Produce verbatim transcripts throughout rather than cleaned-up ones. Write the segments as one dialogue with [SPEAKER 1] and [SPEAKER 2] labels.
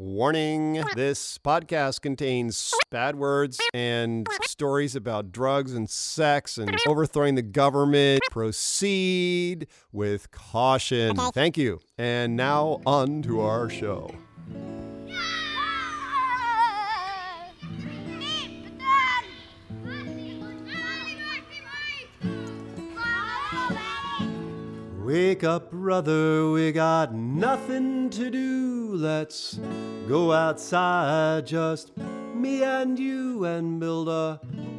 [SPEAKER 1] Warning, this podcast contains bad words and stories about drugs and sex and overthrowing the government. Proceed with caution. Thank you. And now on to our show. Wake up, brother, we got nothing to do. Let's go outside, just me and you, and build a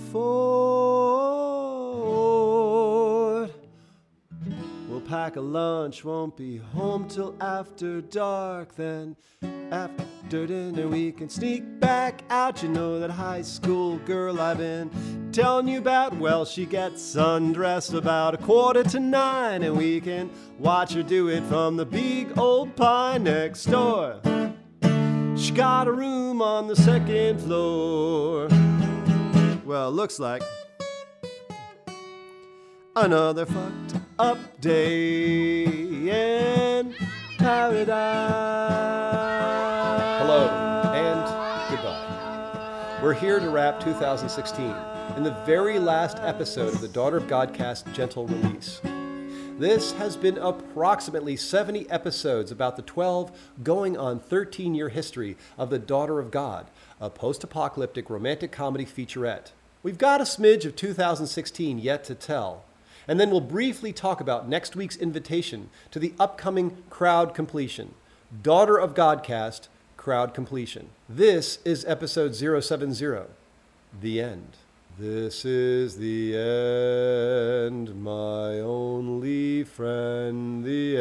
[SPEAKER 1] fort. We'll pack a lunch, won't be home till after dark. Then after dinner we can sneak back out. You know that high school girl I've been telling you about? Well, she gets undressed about a quarter to nine, and we can watch her do it from the big old pine next door. She got a room on the second floor. Well, looks like another fucked up day in paradise. Hello and goodbye. We're here to wrap two thousand sixteen in the very last episode of the Daughter of Godcast Gentle Release. This has been approximately seventy episodes about the twelve going on thirteen year history of The Daughter of God, a post-apocalyptic romantic comedy featurette. We've got a smidge of two thousand sixteen yet to tell, and then we'll briefly talk about next week's invitation to the upcoming crowd completion, Daughter of Godcast Crowd Completion. This is episode zero seven zero, The End. This is the end, my only friend, the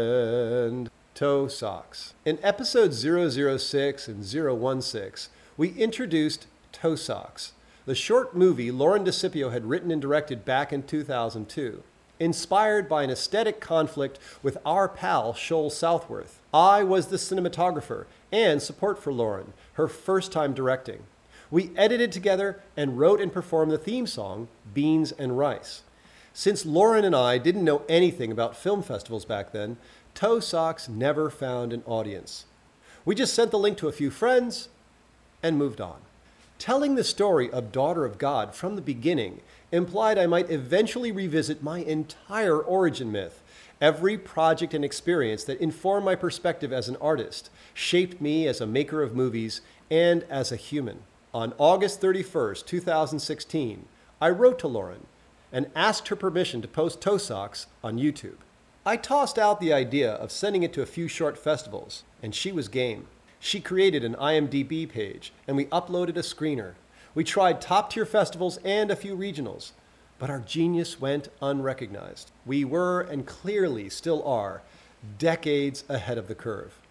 [SPEAKER 1] end. Toe socks. In episodes zero zero six and zero one six, we introduced Toe Socks, the short movie Lauren DeCipio had written and directed back in two thousand two. Inspired by an aesthetic conflict with our pal Shoal Southworth, I was the cinematographer and support for Lauren, her first time directing. We edited together and wrote and performed the theme song, Beans and Rice. Since Lauren and I didn't know anything about film festivals back then, Toe Socks never found an audience. We just sent the link to a few friends and moved on. Telling the story of Daughter of God from the beginning implied I might eventually revisit my entire origin myth. Every project and experience that informed my perspective as an artist, shaped me as a maker of movies, and as a human. On August thirty-first, two thousand sixteen, I wrote to Lauren and asked her permission to post Toe Socks on YouTube. I tossed out the idea of sending it to a few short festivals, and she was game. She created an I M D B page, and we uploaded a screener. We tried top-tier festivals and a few regionals, but our genius went unrecognized. We were, and clearly still are, decades ahead of the curve.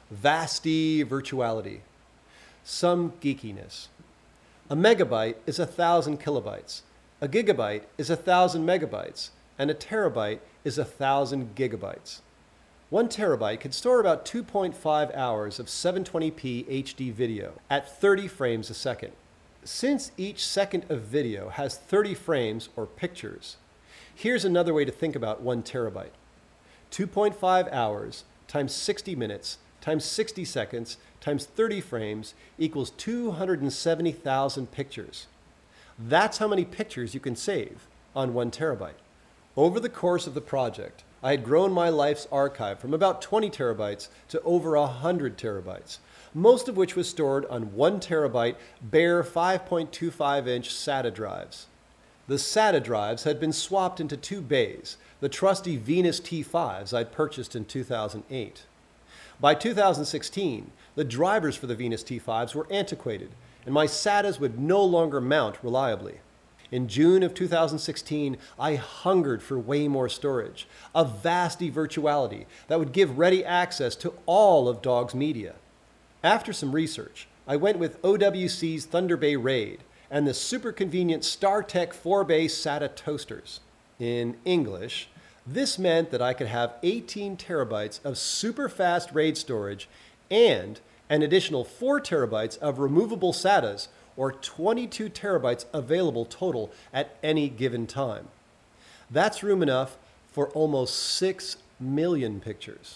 [SPEAKER 1] Vasty virtuality. Some geekiness. A megabyte is a thousand kilobytes. A gigabyte is a thousand megabytes. And a terabyte is a thousand gigabytes. One terabyte could store about two point five hours of seven twenty p H D video at thirty frames a second. Since each second of video has thirty frames or pictures, here's another way to think about one terabyte. two point five hours times sixty minutes times sixty seconds times thirty frames equals two hundred seventy thousand pictures. That's how many pictures you can save on one terabyte. Over the course of the project, I had grown my life's archive from about twenty terabytes to over one hundred terabytes, most of which was stored on one terabyte bare five point two five inch SATA drives. The SATA drives had been swapped into two bays, the trusty Venus T fives I'd purchased in two thousand eight. By two thousand sixteen, the drivers for the Venus T fives were antiquated, and my SATAs would no longer mount reliably. In June of two thousand sixteen, I hungered for way more storage, a vasty virtuality that would give ready access to all of Dog's media. After some research, I went with O W C's Thunder Bay RAID and the super convenient StarTech four bay SATA toasters. In English, this meant that I could have eighteen terabytes of super fast RAID storage and an additional four terabytes of removable SATAs, or twenty-two terabytes available total at any given time. That's room enough for almost six million pictures.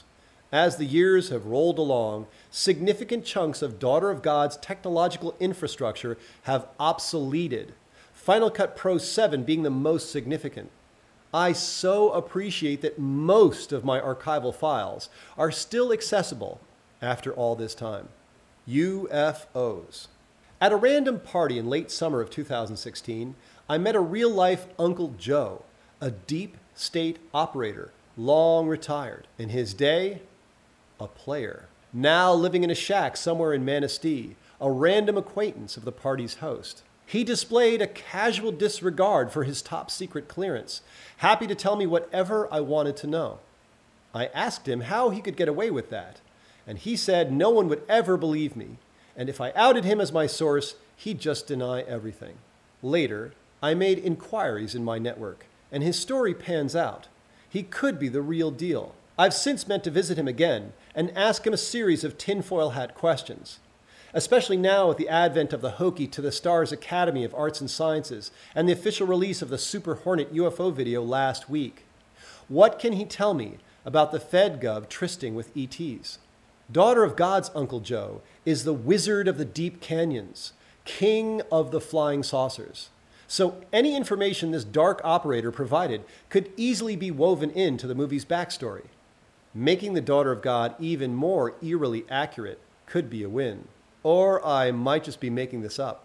[SPEAKER 1] As the years have rolled along, significant chunks of Daughter of God's technological infrastructure have obsoleted, Final Cut Pro seven being the most significant. I so appreciate that most of my archival files are still accessible after all this time. U F Os. At a random party in late summer of two thousand sixteen, I met a real-life Uncle Joe, a deep state operator, long retired. In his day, a player. Now living in a shack somewhere in Manistee, a random acquaintance of the party's host. He displayed a casual disregard for his top secret clearance, happy to tell me whatever I wanted to know. I asked him how he could get away with that, and he said no one would ever believe me, and if I outed him as my source, he'd just deny everything. Later, I made inquiries in my network, and his story pans out. He could be the real deal. I've since meant to visit him again and ask him a series of tinfoil hat questions, especially now with the advent of the Hokie to the Stars Academy of Arts and Sciences and the official release of the Super Hornet U F O video last week. What can he tell me about the FedGov trysting with E Ts? Daughter of God's Uncle Joe is the wizard of the deep canyons, king of the flying saucers. So any information this dark operator provided could easily be woven into the movie's backstory. Making the Daughter of God even more eerily accurate could be a win. Or I might just be making this up.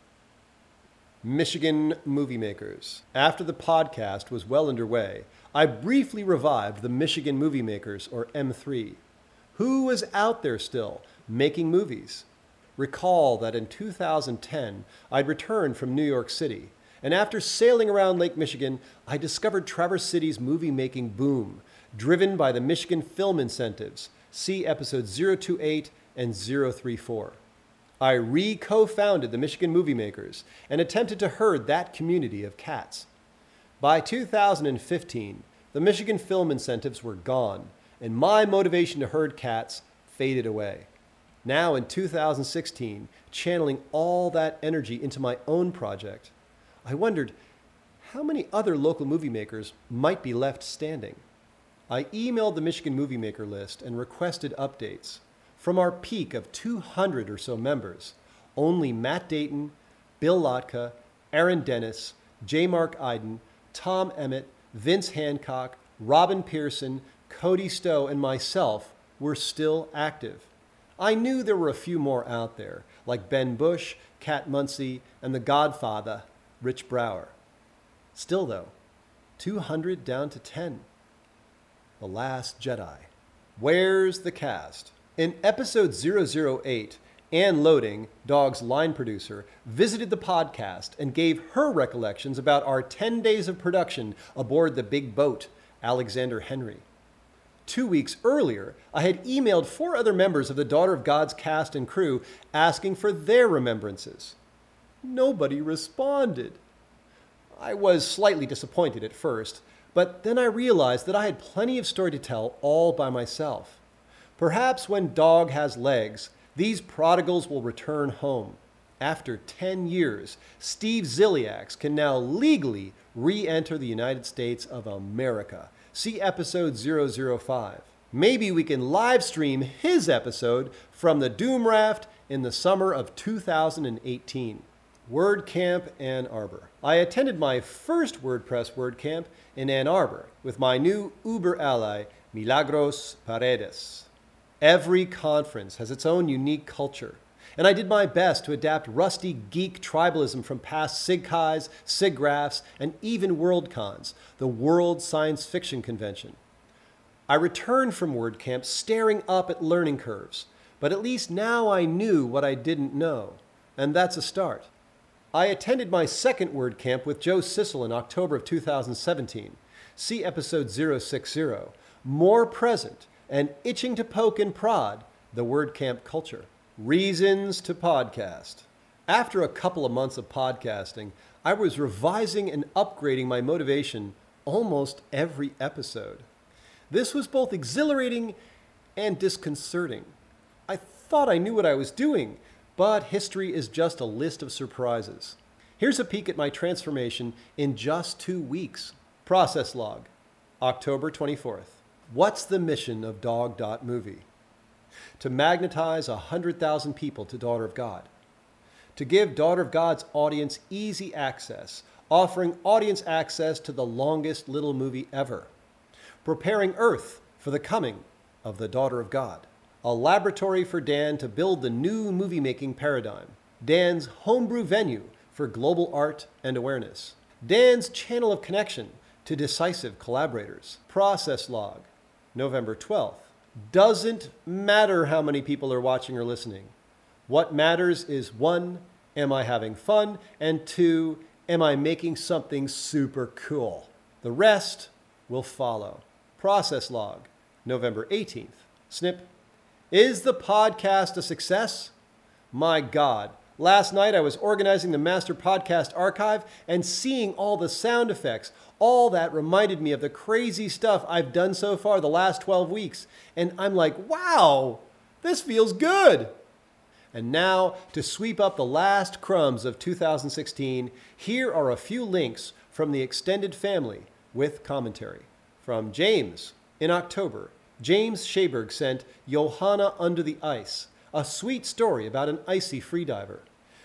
[SPEAKER 1] Michigan movie makers. After the podcast was well underway, I briefly revived the Michigan Movie Makers, or M three. Who was out there still making movies? Recall that in two thousand ten, I'd returned from New York City, and after sailing around Lake Michigan, I discovered Traverse City's movie-making boom, driven by the Michigan Film Incentives. See episodes zero two eight and zero three four. I re-co-founded the Michigan Movie Makers and attempted to herd that community of cats. By two thousand fifteen, the Michigan Film Incentives were gone, and my motivation to herd cats faded away. Now in two thousand sixteen, channeling all that energy into my own project, I wondered how many other local movie makers might be left standing. I emailed the Michigan Movie Maker list and requested updates. From our peak of two hundred or so members, only Matt Dayton, Bill Lotka, Aaron Dennis, J. Mark Iden, Tom Emmett, Vince Hancock, Robin Pearson, Cody Stowe, and myself were still active. I knew there were a few more out there, like Ben Bush, Cat Muncy, and the Godfather, Rich Brower. Still though, two hundred down to ten. The Last Jedi. Where's the cast? In episode zero zero eight, Ann Loading, Dog's line producer, visited the podcast and gave her recollections about our ten days of production aboard the big boat, Alexander Henry. Two weeks earlier, I had emailed four other members of the Daughter of God's cast and crew asking for their remembrances. Nobody responded. I was slightly disappointed at first, but then I realized that I had plenty of story to tell all by myself. Perhaps when Dog has legs, these prodigals will return home. After ten years, Steve Ziliax can now legally re-enter the United States of America. See episode zero zero five. Maybe we can live stream his episode from the Doom Raft in the summer of two thousand eighteen. WordCamp Ann Arbor. I attended my first WordPress WordCamp in Ann Arbor with my new Uber ally, Milagros Paredes. Every conference has its own unique culture, and I did my best to adapt rusty geek tribalism from past SIGCHIs, SIGGRAPHs, and even WorldCons, the World Science Fiction Convention. I returned from WordCamp staring up at learning curves, but at least now I knew what I didn't know, and that's a start. I attended my second WordCamp with Joe Sissel in October of two thousand seventeen. See episode zero six zero. More present and itching to poke and prod the WordCamp culture. Reasons to podcast. After a couple of months of podcasting, I was revising and upgrading my motivation almost every episode. This was both exhilarating and disconcerting. I thought I knew what I was doing, but history is just a list of surprises. Here's a peek at my transformation in just two weeks. Process log, October twenty-fourth. What's the mission of Dog Dot Movie? To magnetize one hundred thousand people to Daughter of God. To give Daughter of God's audience easy access, offering audience access to the longest little movie ever. Preparing Earth for the coming of the Daughter of God. A laboratory for Dan to build the new movie-making paradigm. Dan's homebrew venue for global art and awareness. Dan's channel of connection to decisive collaborators. Process log, November twelfth. Doesn't matter how many people are watching or listening. What matters is one, am I having fun? And two, am I making something super cool? The rest will follow. Process log, November eighteenth. Snip. Is the podcast a success? My God. Last night I was organizing the Master Podcast Archive and seeing all the sound effects. All that reminded me of the crazy stuff I've done so far the last twelve weeks. And I'm like, wow, this feels good. And now, to sweep up the last crumbs of two thousand sixteen, here are a few links from the extended family with commentary. From James, in October, James Shaberg sent Johanna Under the Ice, a sweet story about an icy freediver.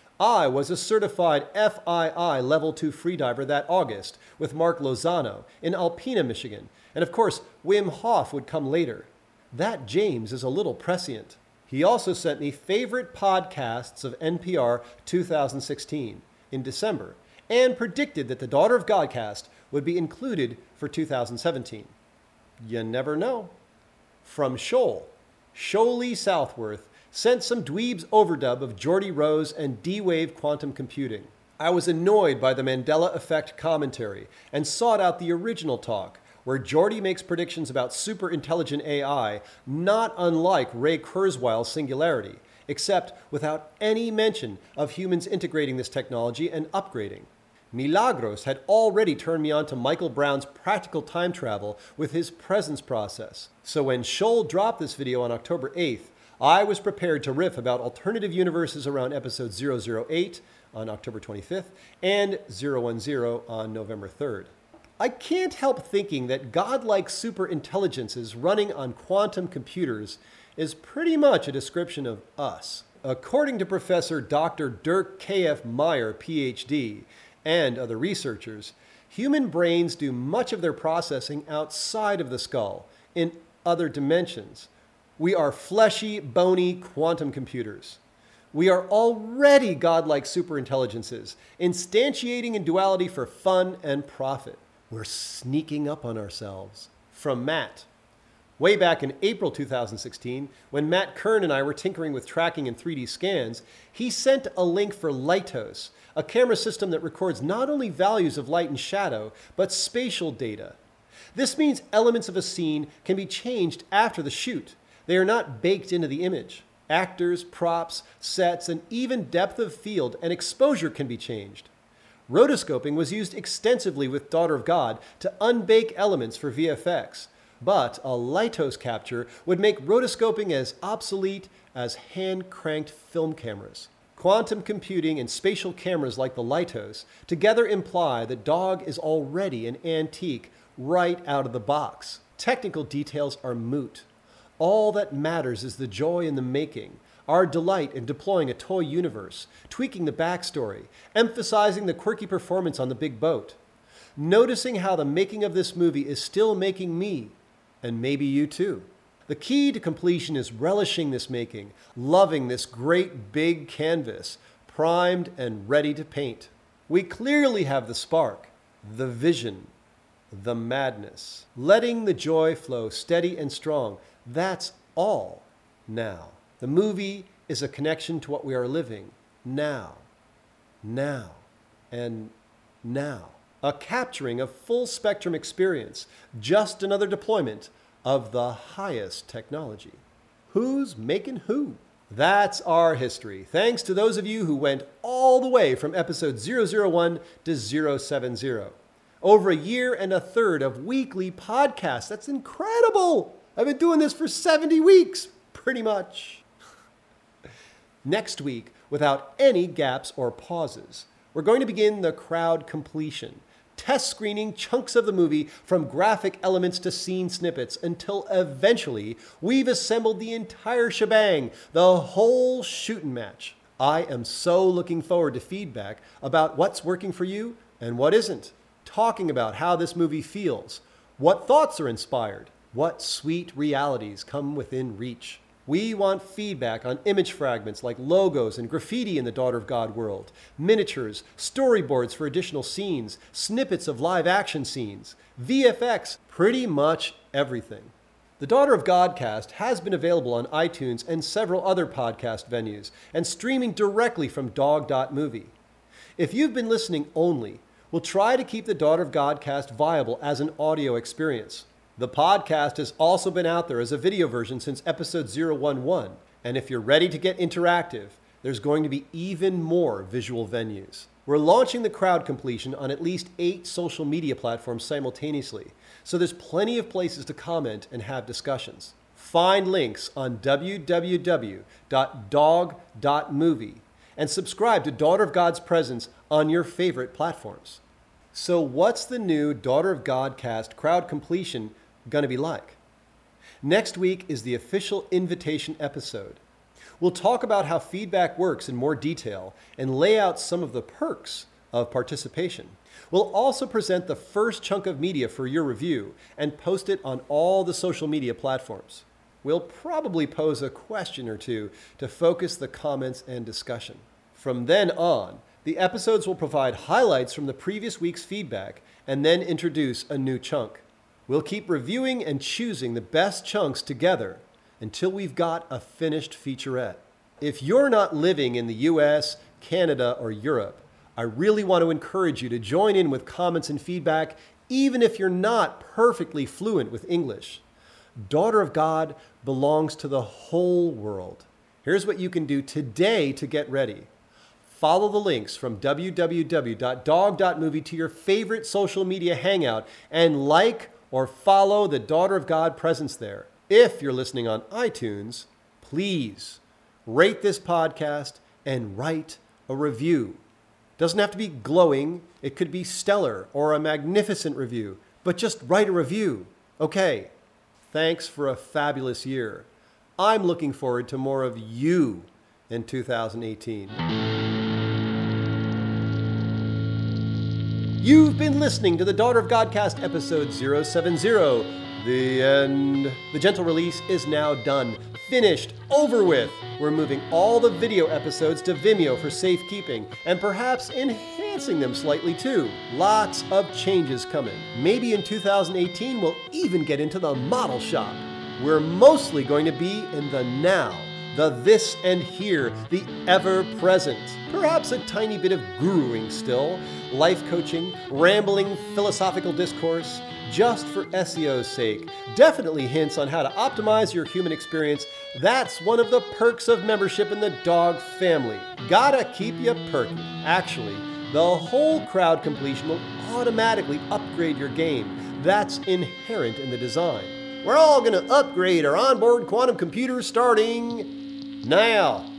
[SPEAKER 1] I was a certified F I I Level two freediver that August with Mark Lozano in Alpena, Michigan. And of course, Wim Hof would come later. That James is a little prescient. He also sent me favorite podcasts of N P R two thousand sixteen in December and predicted that the Daughter of Godcast would be included for two thousand seventeen. You never know. From Shoal, Shoaly Southworth sent some dweebs overdub of Geordie Rose and D-Wave quantum computing. I was annoyed by the Mandela Effect commentary and sought out the original talk, where Geordie makes predictions about super-intelligent A I, not unlike Ray Kurzweil's singularity, except without any mention of humans integrating this technology and upgrading. Milagros had already turned me on to Michael Brown's practical time travel with his presence process. So when Shoal dropped this video on October eighth, I was prepared to riff about alternative universes around episode zero zero eight on October twenty-fifth and zero one zero on November third. I can't help thinking that godlike superintelligences running on quantum computers is pretty much a description of us. According to Professor Doctor Dirk K F Meyer, P H D, and other researchers, human brains do much of their processing outside of the skull, in other dimensions. We are fleshy, bony quantum computers. We are already godlike superintelligences, instantiating in duality for fun and profit. We're sneaking up on ourselves. From Matt. Way back in April two thousand sixteen, when Matt Kern and I were tinkering with tracking and three D scans, he sent a link for Lightos, a camera system that records not only values of light and shadow, but spatial data. This means elements of a scene can be changed after the shoot. They are not baked into the image. Actors, props, sets, and even depth of field and exposure can be changed. Rotoscoping was used extensively with Daughter of God to unbake elements for V F X, but a Lightos capture would make rotoscoping as obsolete as hand-cranked film cameras. Quantum computing and spatial cameras like the Lightos together imply that Dog is already an antique right out of the box. Technical details are moot. All that matters is the joy in the making, our delight in deploying a toy universe, tweaking the backstory, emphasizing the quirky performance on the big boat, noticing how the making of this movie is still making me, and maybe you too. The key to completion is relishing this making, loving this great big canvas, primed and ready to paint. We clearly have the spark, the vision, the madness. Letting the joy flow steady and strong, that's all now. The movie is a connection to what we are living now, now, and now. A capturing of full spectrum experience, just another deployment of the highest technology. Who's making who? That's our history. Thanks to those of you who went all the way from episode zero zero one to zero seven zero. Over a year and a third of weekly podcasts. That's incredible. I've been doing this for seventy weeks, pretty much. Next week, without any gaps or pauses, we're going to begin the crowd completion, test screening chunks of the movie from graphic elements to scene snippets until eventually we've assembled the entire shebang, the whole shooting match. I am so looking forward to feedback about what's working for you and what isn't, talking about how this movie feels, what thoughts are inspired, what sweet realities come within reach. We want feedback on image fragments like logos and graffiti in the Daughter of God world, miniatures, storyboards for additional scenes, snippets of live action scenes, V F X, pretty much everything. The Daughter of Godcast has been available on iTunes and several other podcast venues, and streaming directly from dog dot movie. If you've been listening only, we'll try to keep the Daughter of Godcast viable as an audio experience. The podcast has also been out there as a video version since episode zero one one, and if you're ready to get interactive, there's going to be even more visual venues. We're launching the crowd completion on at least eight social media platforms simultaneously, so there's plenty of places to comment and have discussions. Find links on w w w dot dog dot movie and subscribe to Daughter of God's Presence on your favorite platforms. So what's the new Daughter of Godcast crowd completion going to be like? Next week is the official invitation episode. We'll talk about how feedback works in more detail and lay out some of the perks of participation. We'll also present the first chunk of media for your review and post it on all the social media platforms. We'll probably pose a question or two to focus the comments and discussion. From then on, the episodes will provide highlights from the previous week's feedback and then introduce a new chunk. We'll keep reviewing and choosing the best chunks together until we've got a finished featurette. If you're not living in the U S, Canada, or Europe, I really want to encourage you to join in with comments and feedback, even if you're not perfectly fluent with English. Daughter of God belongs to the whole world. Here's what you can do today to get ready. Follow the links from w w w dot dog dot movie to your favorite social media hangout and like or follow the Daughter of God presence there. If you're listening on iTunes, please rate this podcast and write a review. Doesn't have to be glowing. It could be stellar or a magnificent review, but just write a review. Okay, thanks for a fabulous year. I'm looking forward to more of you in two thousand eighteen. You've been listening to the Daughter of Godcast episode zero seven zero. The end. The gentle release is now done. Finished. Over with. We're moving all the video episodes to Vimeo for safekeeping and perhaps enhancing them slightly too. Lots of changes coming. Maybe in two thousand eighteen we'll even get into the model shop. We're mostly going to be in the now, the this and here, the ever-present. Perhaps a tiny bit of guruing still, life coaching, rambling philosophical discourse, just for S E O's sake. Definitely hints on how to optimize your human experience. That's one of the perks of membership in the dog family. Gotta keep you perky. Actually, the whole crowd completion will automatically upgrade your game. That's inherent in the design. We're all gonna upgrade our onboard quantum computers starting now.